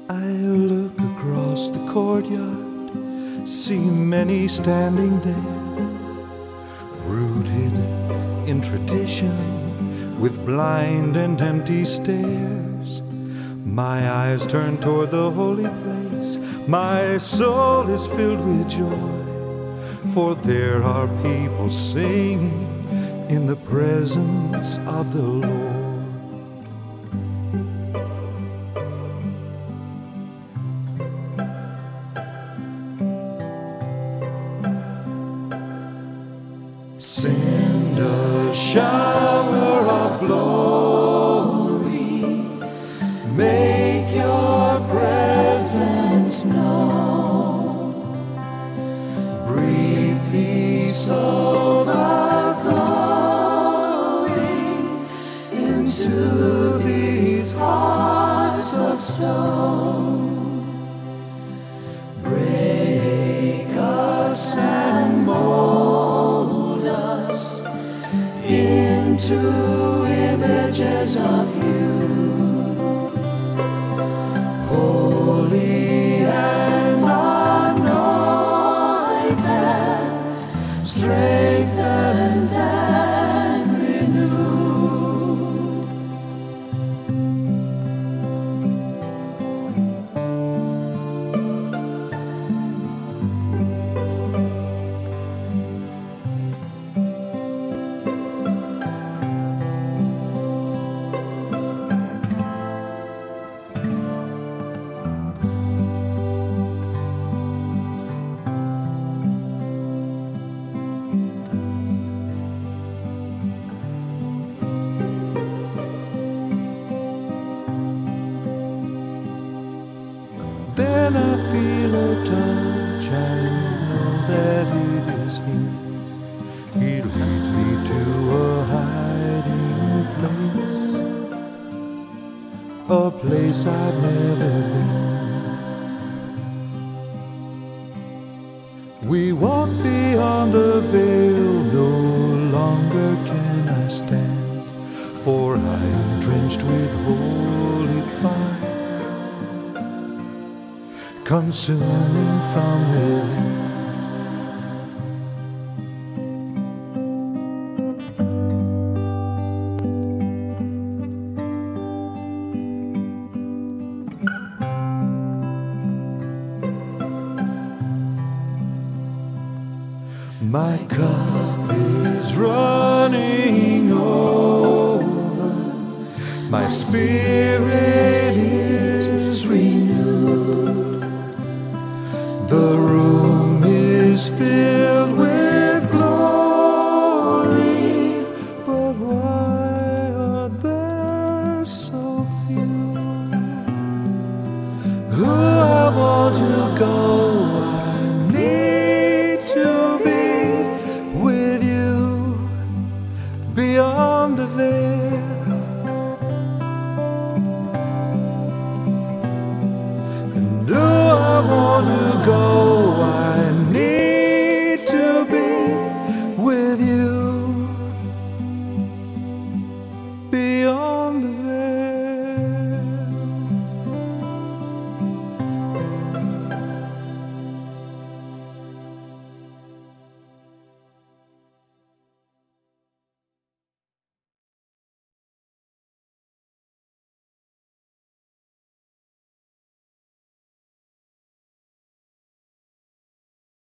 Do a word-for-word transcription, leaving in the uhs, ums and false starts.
I look across the courtyard, see many standing there, rooted in tradition, with blind and empty stares. My eyes turn toward the holy place, my soul is filled with joy, for there are people singing in the presence of the Lord. Send a shower of glory, make your presence known, breathe peace overflowing into these hearts of stone. Break us and mold us into images of you, holy and anointed, strengthened and renewed. Then I feel a touch, I know that it is He. He leads me to a hiding place, a place I've never been. We walk beyond the veil, no longer can I stand, for I am drenched with holy fire, consuming from within. My cup is running over, my spirit is